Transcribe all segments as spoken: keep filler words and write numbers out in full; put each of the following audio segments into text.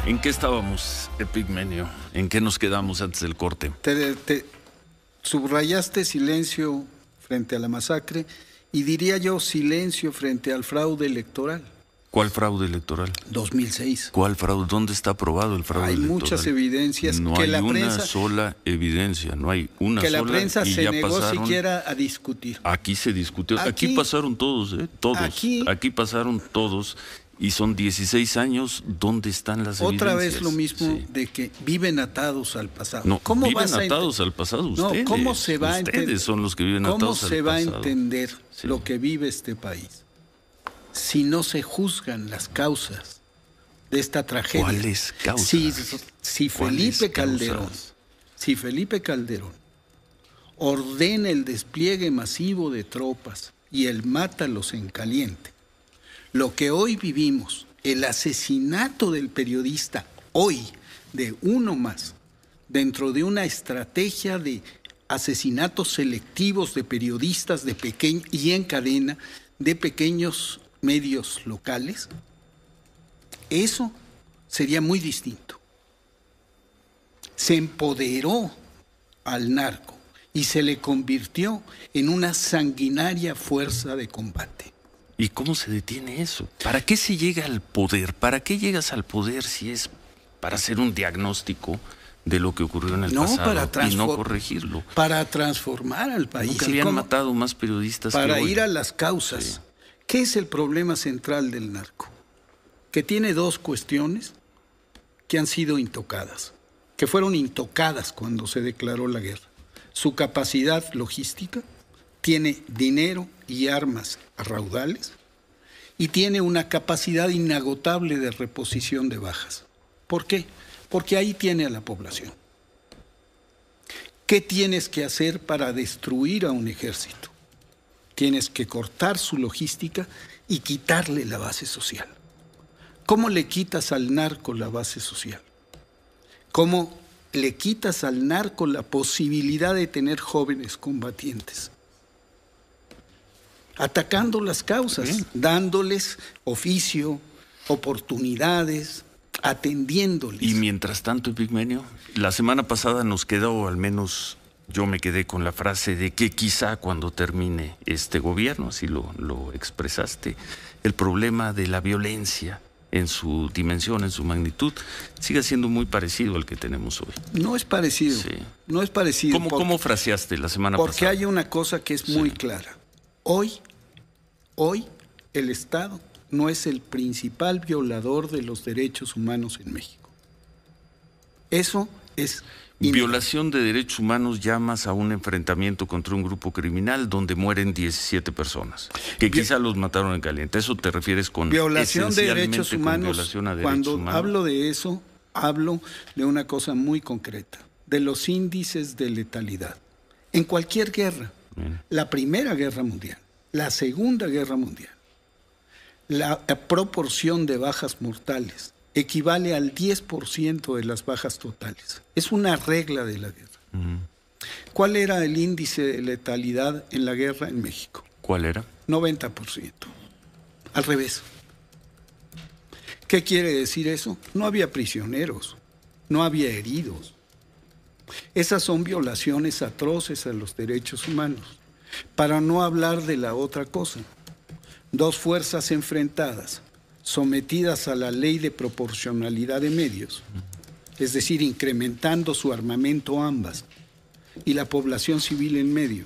¿En qué estábamos, Epigmenio? ¿En qué nos quedamos antes del corte? Te, te subrayaste silencio frente a la masacre y diría yo silencio frente al fraude electoral. ¿Cuál fraude electoral? dos mil seis. ¿Cuál fraude? ¿Dónde está aprobado el fraude hay electoral? Hay muchas evidencias. No que hay la una prensa, sola evidencia, no hay una que sola. Que la prensa y se ya negó pasaron, siquiera a discutir. Aquí se discutió, aquí, aquí pasaron todos, ¿eh? Todos. Aquí, aquí pasaron todos. Y son dieciséis años, ¿dónde están las evidencias? Otra vez lo mismo sí. de que viven atados al pasado. No, ¿Cómo viven vas a atados al pasado ustedes. No, ¿cómo se va ustedes a entender? son los que viven atados al pasado. ¿Cómo se va a entender sí. lo que vive este país si no se juzgan las causas de esta tragedia? ¿Cuáles causas? Si, si Felipe Calderón, causas? si Felipe Calderón ordena el despliegue masivo de tropas y el mátalos en caliente, lo que hoy vivimos, el asesinato del periodista hoy de uno más, dentro de una estrategia de asesinatos selectivos de periodistas de pequeño y en cadena de pequeños medios locales, eso sería muy distinto. Se empoderó al narco y se le convirtió en una sanguinaria fuerza de combate. ¿Y cómo se detiene eso? ¿Para qué se llega al poder? ¿Para qué llegas al poder si es para hacer un diagnóstico de lo que ocurrió en el no, pasado para y no corregirlo? Para transformar al país. Nunca habían ¿Cómo? matado más periodistas Para que hoy. ir a las causas. Sí. ¿Qué es el problema central del narco? Que tiene dos cuestiones que han sido intocadas, que fueron intocadas cuando se declaró la guerra. Su capacidad logística, tiene dinero y armas a raudales y tiene una capacidad inagotable de reposición de bajas. ¿Por qué? Porque ahí tiene a la población. ¿Qué tienes que hacer para destruir a un ejército? Tienes que cortar su logística y quitarle la base social. ¿Cómo le quitas al narco la base social? ¿Cómo le quitas al narco la posibilidad de tener jóvenes combatientes? Atacando las causas, sí. dándoles oficio, oportunidades, atendiéndoles. Y mientras tanto, Epigmenio, la semana pasada nos quedó, o al menos yo me quedé con la frase de que quizá cuando termine este gobierno, así lo, lo expresaste, el problema de la violencia en su dimensión, en su magnitud, sigue siendo muy parecido al que tenemos hoy. No es parecido, sí. no es parecido. ¿Cómo, porque, ¿Cómo fraseaste la semana porque pasada? Porque hay una cosa que es muy sí. clara. Hoy, hoy, el Estado no es el principal violador de los derechos humanos en México. Eso es... Violación de derechos humanos llamas a un enfrentamiento contra un grupo criminal donde mueren diecisiete personas, que quizá los mataron en caliente. ¿Eso te refieres con violación de derechos humanos? Violación a derechos Cuando humanos? hablo de eso, hablo de una cosa muy concreta, de los índices de letalidad. En cualquier guerra, Bien. la Primera Guerra Mundial, la Segunda Guerra Mundial, la proporción de bajas mortales equivale al diez por ciento de las bajas totales. Es una regla de la guerra. Uh-huh. ¿Cuál era el índice de letalidad en la guerra en México? ¿Cuál era? noventa por ciento. Al revés. ¿Qué quiere decir eso? No había prisioneros, no había heridos. Esas son violaciones atroces a los derechos humanos. Para no hablar de la otra cosa. Dos fuerzas enfrentadas, sometidas a la ley de proporcionalidad de medios, es decir, incrementando su armamento ambas, y la población civil en medio.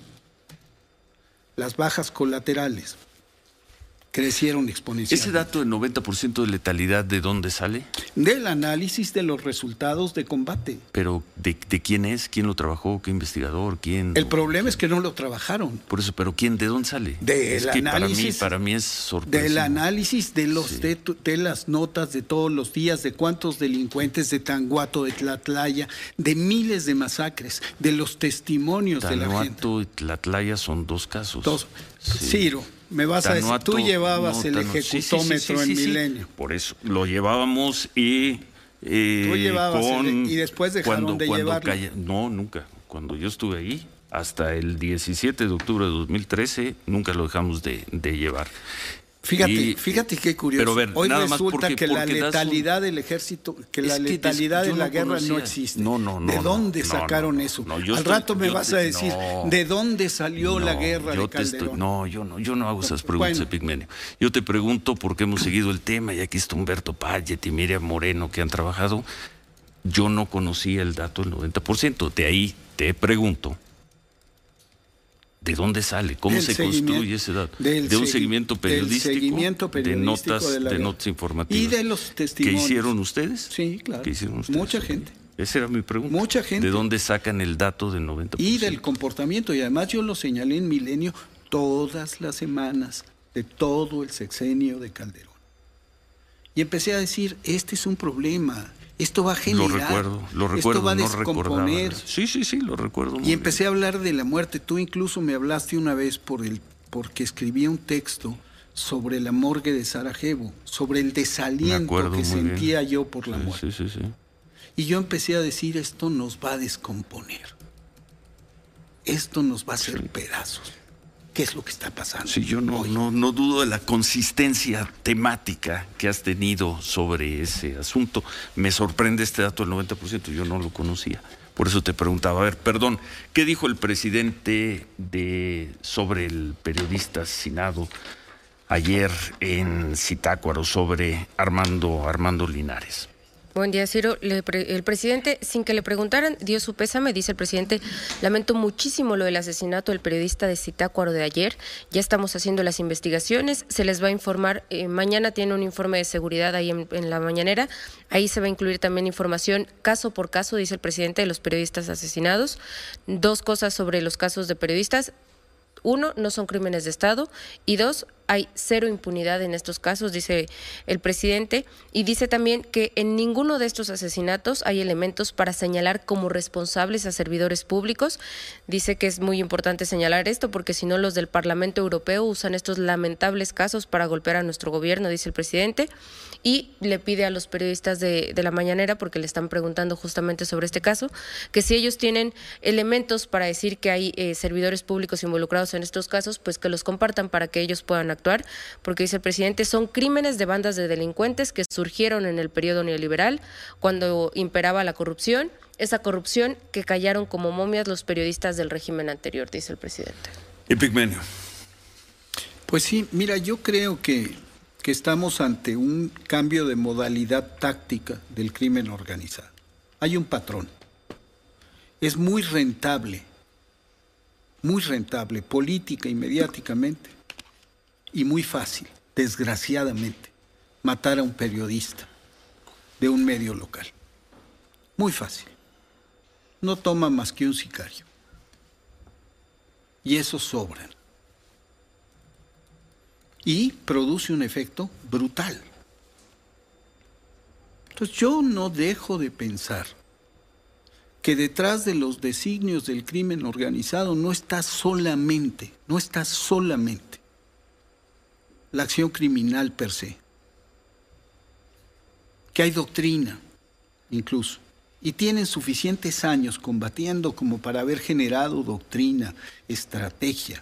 Las bajas colaterales crecieron exponencialmente. ¿Ese dato de noventa por ciento de letalidad de dónde sale? Del análisis de los resultados de combate. ¿Pero de, de quién es? ¿Quién lo trabajó? ¿Qué investigador? ¿Quién? El problema es que no lo trabajaron. Por eso, ¿pero quién? ¿De dónde sale? Del es que análisis, para mí, para mí es sorpresivo. Del análisis de, los, sí. de, de las notas de todos los días, de cuántos delincuentes de Tanguato, de Tlatlaya, de miles de masacres, de los testimonios Tanuato de la gente. Tanuato y Tlatlaya son dos casos. Dos. Sí. Ciro, me vas Tanuato, a decir, tú llevabas no, el Tanuato, ejecutómetro sí, sí, sí, sí, en sí, Milenio. Sí. Por eso, lo llevábamos y... Eh, tú llevabas con, el, y después dejaron cuando, de cuando llevarlo. Calla, no, nunca. Cuando yo estuve ahí, hasta el diecisiete de octubre de dos mil trece, nunca lo dejamos de, de llevar. Fíjate, y, fíjate qué curioso. Pero ver, hoy nada resulta más porque, que la porque letalidad un... del ejército, que es la que letalidad des... de la no guerra conocía. no existe. No, no, no. ¿De dónde no, sacaron no, no, eso? No, Al estoy, rato me vas te, a decir, no, ¿de dónde salió no, la guerra yo de te Calderón? Estoy, no, yo no, yo no hago esas preguntas, Bueno. Epigmenio. Yo te pregunto porque hemos seguido el tema y aquí está Humberto Payet y Miriam Moreno que han trabajado. Yo no conocía el dato del noventa por ciento. De ahí te pregunto, ¿de dónde sale? ¿Cómo se construye ese dato? De un seguimiento periodístico, seguimiento periodístico de notas, de, la de notas informativas. Y de los testimonios. ¿Qué hicieron ustedes? Sí, claro. ¿Qué hicieron ustedes? Mucha gente. Esa era mi pregunta. Mucha gente. ¿De dónde sacan el dato del noventa por ciento? Y del comportamiento. Y además yo lo señalé en Milenio todas las semanas de todo el sexenio de Calderón. Y empecé a decir, este es un problema. Esto va a generar. Lo recuerdo, lo recuerdo, esto va a no descomponer. recordaba. Sí, sí, sí, lo recuerdo muy Y empecé bien. a hablar de la muerte. Tú incluso me hablaste una vez por el, porque escribí un texto sobre la morgue de Sarajevo, sobre el desaliento que sentía bien. yo por la sí, muerte. Sí, sí, sí. Y yo empecé a decir, esto nos va a descomponer. Esto nos va a hacer sí. pedazos. ¿Qué es lo que está pasando? Sí, yo no, no, no dudo de la consistencia temática que has tenido sobre ese asunto. Me sorprende este dato del noventa por ciento, yo no lo conocía. Por eso te preguntaba, a ver, perdón, ¿qué dijo el presidente de, sobre el periodista asesinado ayer en Zitácuaro, sobre Armando, Armando Linares? Buen día, Ciro. Le pre- el presidente, sin que le preguntaran, dio su pésame. Dice el presidente, lamento muchísimo lo del asesinato del periodista de Zitácuaro de ayer. Ya estamos haciendo las investigaciones. Se les va a informar. Eh, mañana tiene un informe de seguridad ahí en, en la mañanera. Ahí se va a incluir también información caso por caso, dice el presidente, de los periodistas asesinados. Dos cosas sobre los casos de periodistas. Uno, no son crímenes de Estado. Y dos, hay cero impunidad en estos casos, dice el presidente, y dice también que en ninguno de estos asesinatos hay elementos para señalar como responsables a servidores públicos. Dice que es muy importante señalar esto porque si no los del Parlamento Europeo usan estos lamentables casos para golpear a nuestro gobierno, dice el presidente, y le pide a los periodistas de, de la mañanera, porque le están preguntando justamente sobre este caso, que si ellos tienen elementos para decir que hay eh, servidores públicos involucrados en estos casos, pues que los compartan para que ellos puedan actuar, porque dice el presidente, son crímenes de bandas de delincuentes que surgieron en el periodo neoliberal, cuando imperaba la corrupción, esa corrupción que callaron como momias los periodistas del régimen anterior, dice el presidente. Epigmenio. Pues sí, mira, yo creo que, que estamos ante un cambio de modalidad táctica del crimen organizado. Hay un patrón. Es muy rentable, muy rentable, política y mediáticamente, y muy fácil, desgraciadamente, matar a un periodista de un medio local. Muy fácil. No toma más que un sicario. Y esos sobran. Y produce un efecto brutal. Entonces yo no dejo de pensar que detrás de los designios del crimen organizado no está solamente, no está solamente la acción criminal per se, que hay doctrina incluso, y tienen suficientes años combatiendo como para haber generado doctrina, estrategia.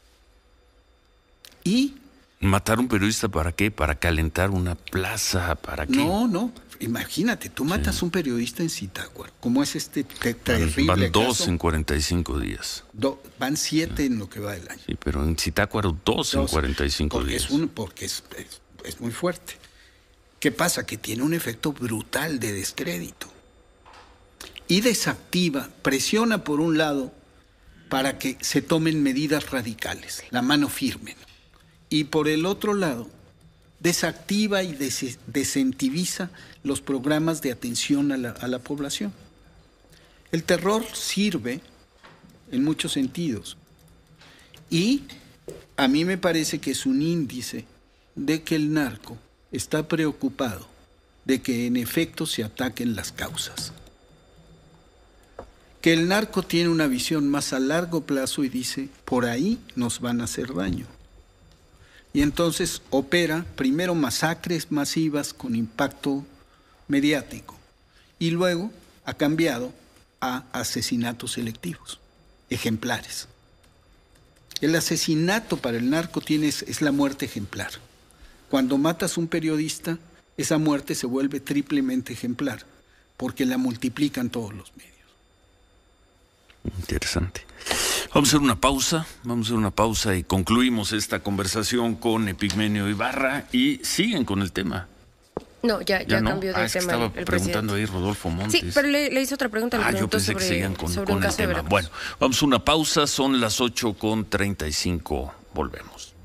Y ¿matar a un periodista para qué? ¿Para calentar una plaza? ¿Para qué? No, no. Imagínate, tú matas a sí. un periodista en Zitácuaro, como es este te terrible Van dos caso. en cuarenta y cinco días. Do, van siete sí. en lo que va del año. Sí, pero en Zitácuaro dos, dos en cuarenta y cinco porque días. Es un, porque es, es, es muy fuerte. ¿Qué pasa? Que tiene un efecto brutal de descrédito. Y desactiva, presiona por un lado para que se tomen medidas radicales, la mano firme. Y por el otro lado, desactiva y des desincentiviza los programas de atención a la, a la población. El terror sirve en muchos sentidos y a mí me parece que es un índice de que el narco está preocupado de que en efecto se ataquen las causas. Que el narco tiene una visión más a largo plazo y dice, por ahí nos van a hacer daño. Y entonces opera primero masacres masivas con impacto mediático y luego ha cambiado a asesinatos selectivos, ejemplares. El asesinato para el narco tiene, es la muerte ejemplar. Cuando matas a un periodista, esa muerte se vuelve triplemente ejemplar, porque la multiplican todos los medios. Interesante. Vamos a hacer una pausa, vamos a hacer una pausa y concluimos esta conversación con Epigmenio Ibarra y siguen con el tema. No, ya, ya, ya no? cambió de ah, es tema. Que estaba el, el preguntando presidente. ahí Rodolfo Montes. Sí, pero le, le hizo otra pregunta. Le ah, yo pensé sobre, que seguían con, sobre con un el caso tema. Bueno, vamos a una pausa, son las ocho con treinta y cinco, volvemos.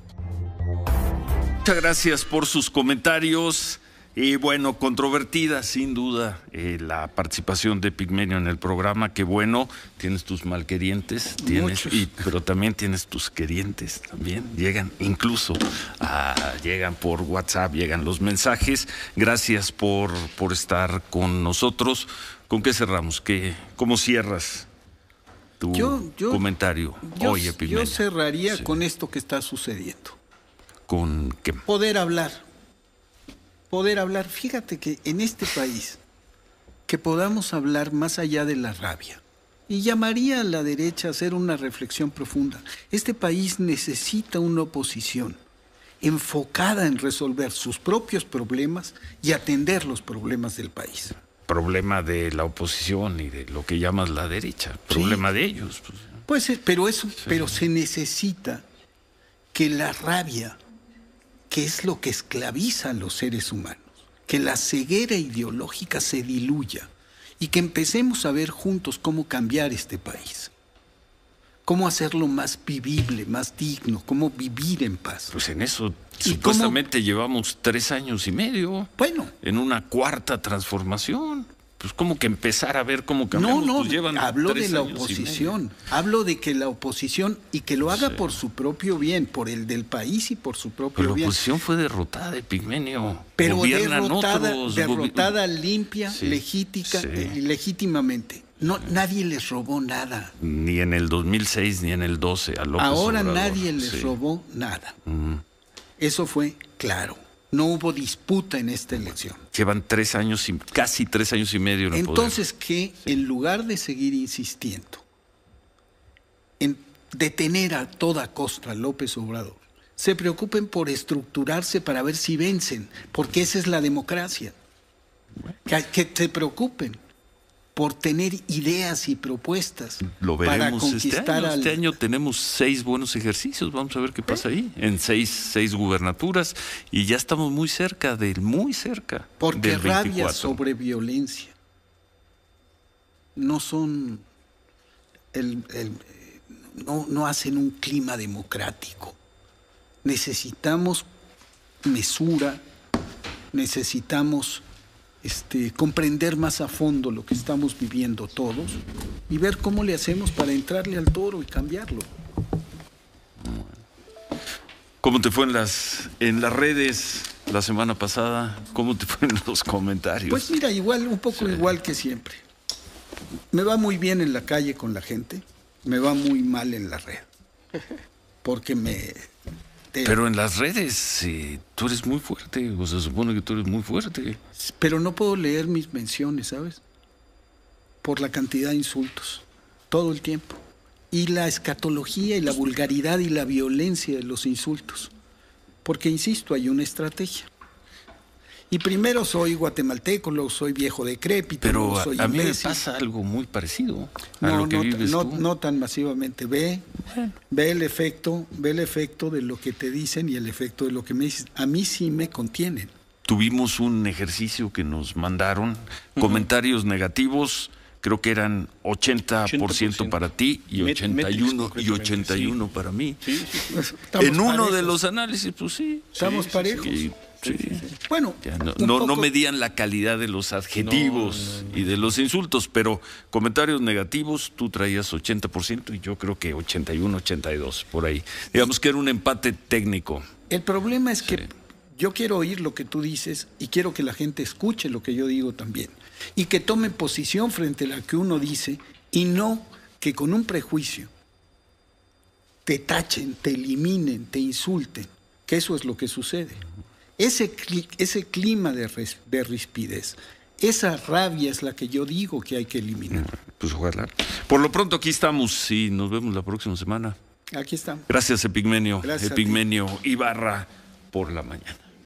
Muchas gracias por sus comentarios. Y bueno, controvertida sin duda eh, la participación de Epigmenio en el programa. Qué bueno, tienes tus malquerientes, tienes, y, pero también tienes tus querientes también. Llegan incluso, a, llegan por WhatsApp, llegan los mensajes. Gracias por, por estar con nosotros. ¿Con qué cerramos? ¿Qué, ¿Cómo cierras tu yo, yo, comentario yo, hoy, Epigmenio? Yo cerraría sí. con esto que está sucediendo. ¿Con qué? Poder hablar. Poder hablar, fíjate que en este país, que podamos hablar más allá de la rabia, y llamaría a la derecha a hacer una reflexión profunda. Este país necesita una oposición enfocada en resolver sus propios problemas y atender los problemas del país. Problema de la oposición y de lo que llamas la derecha, problema sí. de ellos. Pues, pues pero eso, sí. pero se necesita que la rabia, que es lo que esclaviza a los seres humanos, que la ceguera ideológica se diluya y que empecemos a ver juntos cómo cambiar este país, cómo hacerlo más vivible, más digno, cómo vivir en paz. Pues en eso supuestamente cómo... llevamos tres años y medio, bueno, en una cuarta transformación. Pues como que empezar a ver cómo cambiamos. No, no, pues llevan hablo de la oposición, hablo de que la oposición, y que lo haga sí. por su propio bien, por el del país y por su propio Pero bien. La oposición fue derrotada, Epigmenio. Pero Gobiernan derrotada, otros, derrotada limpia, sí, legítica, sí. Eh, legítimamente. No, sí. Nadie les robó nada. Ni en el dos mil seis ni en el doce a López Ahora Obrador. nadie les sí. robó nada. Mm. Eso fue claro. No hubo disputa en esta elección. Llevan tres años y casi tres años y medio en el Entonces, poder. que sí. en lugar de seguir insistiendo en detener a toda costa a López Obrador, se preocupen por estructurarse para ver si vencen, porque esa es la democracia. Bueno. Que, que se preocupen por tener ideas y propuestas Lo veremos para conquistar este año. al... Este año tenemos seis buenos ejercicios, vamos a ver qué pasa ¿Eh? ahí, en seis, seis gubernaturas, y ya estamos muy cerca del, muy cerca Porque del rabia veinticuatro. sobre violencia no son, el, el, no, no hacen un clima democrático. Necesitamos mesura, necesitamos Este, comprender más a fondo lo que estamos viviendo todos y ver cómo le hacemos para entrarle al toro y cambiarlo. ¿Cómo te fue en las, en las redes la semana pasada? ¿Cómo te fue en los comentarios? Pues mira, igual, un poco sí. igual que siempre. Me va muy bien en la calle con la gente, me va muy mal en la red. Porque me... Te... Pero en las redes, sí, tú eres muy fuerte, o se supone que tú eres muy fuerte. Pero no puedo leer mis menciones, ¿sabes? Por la cantidad de insultos, todo el tiempo. Y la escatología y la vulgaridad y la violencia de los insultos. Porque, insisto, hay una estrategia. Y primero soy guatemalteco, luego soy viejo decrépito, pero luego soy a, a mí me imbécil. pasa algo muy parecido a no, lo que no, vives no, tú. no tan masivamente. Ve, bueno. ve el efecto, ve el efecto de lo que te dicen y el efecto de lo que me dices. A mí sí me contienen. Tuvimos un ejercicio que nos mandaron, uh-huh. comentarios negativos, creo que eran ochenta por ciento para ti y ochenta y uno, y ochenta y uno sí. para mí. Sí, sí, sí. En uno parejos. de los análisis, pues sí. Estamos sí, parejos. Sí, sí. Sí, sí. Bueno, ya, no, no, no medían la calidad de los adjetivos no, no, no. y de los insultos, pero comentarios negativos, tú traías ochenta por ciento y yo creo que ochenta y uno, ochenta y dos por ahí. Digamos que era un empate técnico. El problema es sí. que yo quiero oír lo que tú dices y quiero que la gente escuche lo que yo digo también. Y que tome posición frente a lo que uno dice y no que con un prejuicio te tachen, te eliminen, te insulten, que eso es lo que sucede. Ese, ese clima de, res, de rispidez, esa rabia es la que yo digo que hay que eliminar. Pues ojalá. Por lo pronto aquí estamos y nos vemos la próxima semana. Aquí estamos. Gracias, Epigmenio. Gracias Epigmenio Ibarra por la mañana.